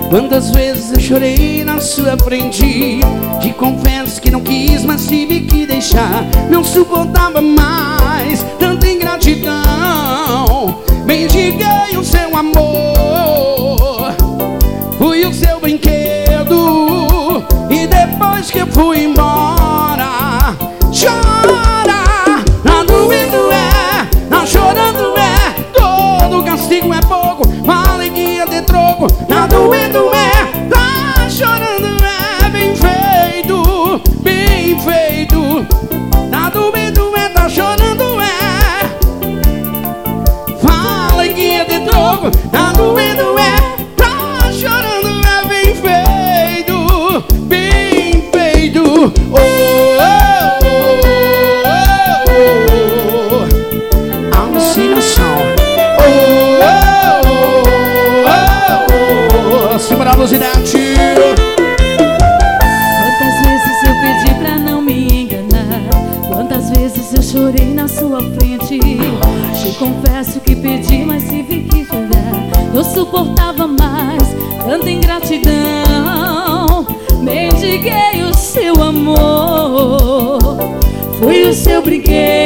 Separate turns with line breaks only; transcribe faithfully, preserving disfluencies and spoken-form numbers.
Quantas vezes eu chorei na sua frente. Te confesso que não quis, mas tive que deixar. Não suportava mais tanta ingratidão. Mendiguei o seu amor, fui o seu brinquedo. E depois que eu fui embora, chora, tá doendo é, tá chorando é. Todo castigo é pouco, a alegria de troco. Tá doendo é, tá chorando é. Bem feito, bem feito. Tá doendo é, tá chorando é. A alegria de troco. Tá doendo é, tá chorando é. Bem feito, bem feito. Oh, oh, oh, oh, oh. Alucinação. Oh, oh, oh, oh, oh. Segura a velocidade.
Quantas vezes eu pedi pra não me enganar. Quantas vezes eu chorei na sua frente. Te confesso que pedi, mas tive que chorar. Não suportava mais tanta ingratidão. Mendiguei o seu amor, fui o seu brinquedo.